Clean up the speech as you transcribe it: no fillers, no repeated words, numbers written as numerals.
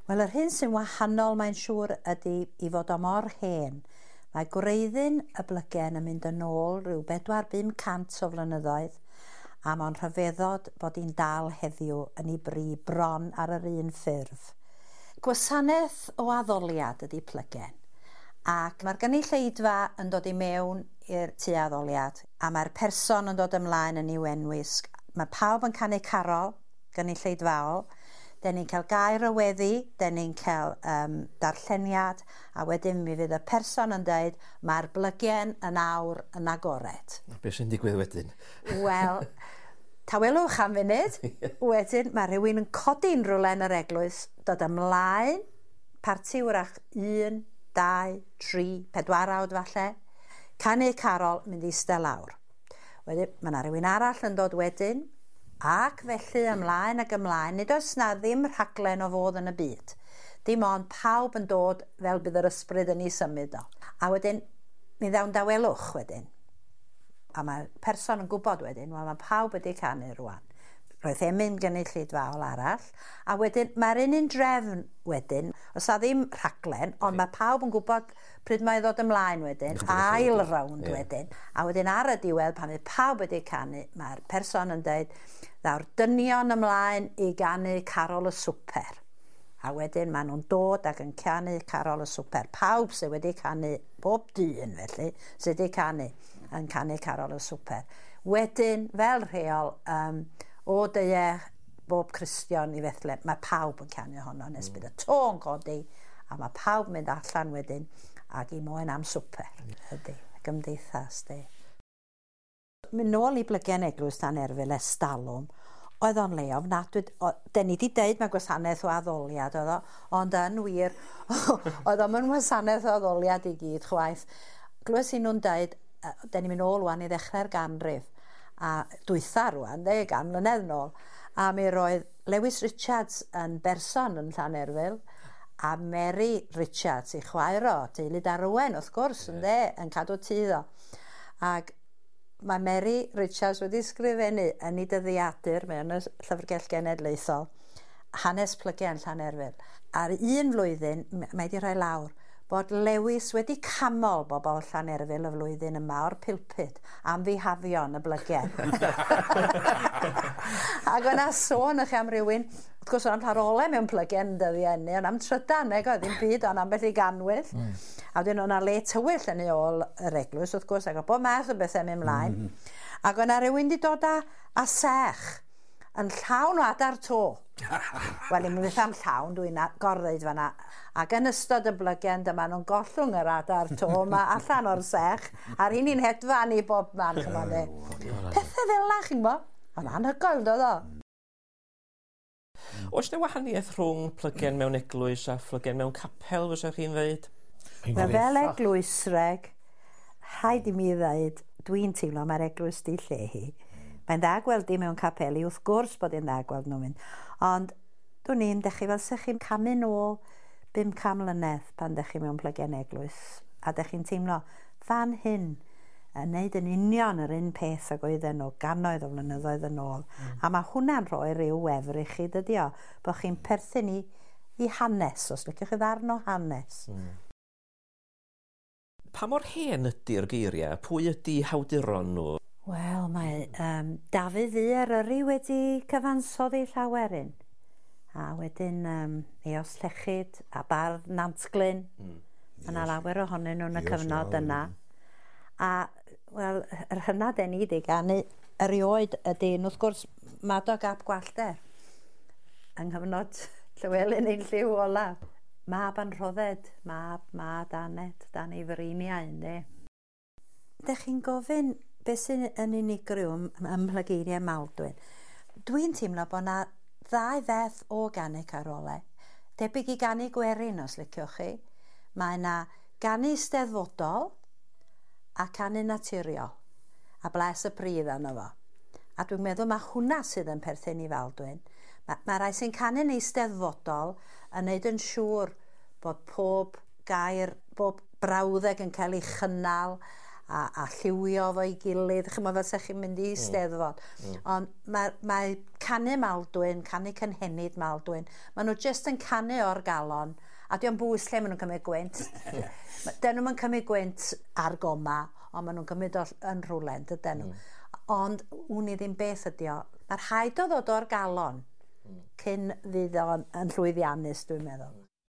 Wel, yr hyn sy'n wahanol mae'n siŵr ydy i fod o mor hen. Mae gwreiddyn y blygen yn mynd yn ôl rhyw 400-500 o flynyddoedd a mae'n rhyfeddod bod hi'n dal heddiw yn ei bri bron ar yr un ffurf. Gwasanaeth o addoliad ydy plygen ac mae'r gynulleidfa yn dod i mewn i'r tu addoliad a mae'r person yn dod ymlaen yn ei wenwisg. Mae pawb yn canu carol gynulleidfaol. Den ni'n cael gair y weddi, den ni'n cael darlleniad, a wedyn mi fydd y person yn dweud mae'r blygen yn awr yn agored. Be sy'n digwydd wedyn? Wel, tawelwch am funud. Wedyn mae rhywun yn codi'n rwle yn yr eglwys, dod ymlaen, parti wrach 1, 2, 3, 4 awd falle, canu carol, mynd i eistedd lawr. Wedyn mae yna rhywun arall yn dod wedyn, ac felly ymlaen ac ymlaen, nid oes na ddim rhaglen o fodd yn y byd. Dim ond pawb yn dod fel bydd yr ysbryd yn ei symud o. A wedyn, mi ddawn dawelwch wedyn. A mae person yn gwybod wedyn, wel mae pawb wedi canu rwan. Roedd emyn gynulleidfaol arall. A wedyn, mae'r un drefn wedyn, os a ddim rhaglen, ond mae pawb yn gwybod pryd mae ddod ymlaen wedyn, ail rownd wedyn. A wedyn ar y diwedd, pan mae pawb wedi canu, mae'r person yn dweud, ddaw'r dynion ymlaen i ganu carol y swper. A wedyn maen nhw'n dod ac yn canu carol y swper. Pawb sydd wedi canu, bob dyn felly, sydd wedi canu, yn canu carol y swper. Wedyn, fel rheol, o deie bob Cristion i fethle, mae pawb yn canu honno nes bydd y to yn codi, a mae pawb mynd allan wedyn ac i moyn am swper. Ydy, gymdeithas, di. Mynd nôl i blygen eglwys Llanderfel estalwm, oedd o'n leof, den ni wedi deud mae gwasanaeth o addoliad oedd o, ond yn wir, oedd o'n mynd gwasanaeth o addoliad i gyd chwaith. Glywes i nhw'n deud, den ni'n mynd ôl wan i ddechrau'r ganrif, a dwytha rwan, 10 mlynedd nôl, a mi roedd Lewis Richards yn berson yn Llanderfel, a Mary Richards i chwaer o, teulu Darwen, wrth gwrs, yn cadw tŷ o. Ac mae Mary Richards wedi sgrifennu yn ei dyddiadur, mewn y Llyfrgell Genedlaethol, hanes plygen Llanderfel. Ar un flwyddyn, mae wedi rhoi lawr, bod Lewis wedi camol bobl Llanderfel y flwyddyn yma o'r pulpit am ddihafion y blygen. Ac o'na sôn eich am rywun, wrth gwrs o'n rharolau mewn plygen dyddiennu, ond am trydan, oedd ddim byd ond ambell i ganwyll. A wedyn o'na le tywyll yn ei ôl yr eglwys, wrth gwrs, ac o bob math o bethau mynd mlaen. Ac o'na rywun wedi dod â sech yn llawn o adar to. Wel, i'n mynd am llawn, dwi'n gorddweud fanna. Ac yn ystod y blygen, dyma nhw'n gollwng yr adar to, mae allan o'r sech, a'r un i'n hedfan i bob man. Pethau fel na, chi'n bo? Ond anhygoel, dod o. Oes na wahaniaeth rhwng plygen mewn eglwys a plygen mewn capel, fysach chi'n dweud? Fel eglwysreg, rhaid i mi ddweud, dwi'n teimlo mae'r eglwys di lle hi. Mae'n dda gweld i mewn capeli, wrth gwrs bod hi'n dda gweld nhw'n mynd. Ond dwi'n ni'n dechrau fel sy'ch chi'n camu nôl 500 mlynedd pan dechrau mewn plygen eglwys. A dechrau'n teimlo, fan hyn, yn neud yn union yr un peth ag oedden nhw, gannoedd o flynyddoedd yn ôl. A mae hwnna'n rhoi rhyw wefr i chi, dydi o, bod chi'n perthyn i hanes, os liciwch chi ddarn o hanes. Pa mor hen ydy'r geiriau? Pwy ydy hawduron nhw? Wel, mae Dafydd Eryri wedi cyfansoddi llawerin. A wedyn Eos Llechyd a Bardd Nantglyn. Yna lawer ohonyn nhw'n y cyfnod yna. A, wel, yr hynna den i wedi ganu erioed ydyn, wrth gwrs, Madog ap Gwalder. Yng nghyfnod Llywelyn ein lliw olaf. Mab Anrhodded, mab Danet, Dan ei Fryniau, ynddi. Dych chi'n gofyn beth sy'n yn unigryw ym Mhlygeiriau Maldwyn. Dwi'n teimlo bod yna 2 feth o ganu carolau. Debyg i ganu gwerin, os liciwch chi. Mae yna ganu steddfodol a canu naturiol. A bles y pridd arno fo. A dwi'n meddwl mae hwnna sydd yn perthyn i Faldwyn. Mae rai sy'n canu yn eisteddfodol yn neud yn siŵr bod pob gair, bob brawddeg yn cael ei chynnal a lliwio fo i gilydd, chymod fel sech chi'n mynd i steddfod. Ond mae canu Maldwyn, canu cynhenid Maldwyn, maen nhw jyst yn canu o'r galon, a diolch bwys lle maen nhw'n cymryd gwynt. Dyn nhw'n cymryd gwynt ar goma, ond maen nhw'n cymryd yn rhwlen, dydyn nhw. Ond wn i ddim beth ydi o. Mae'r rhaid o ddod o'r galon cyn fydd o'n llwyddiannus, dwi'n meddwl.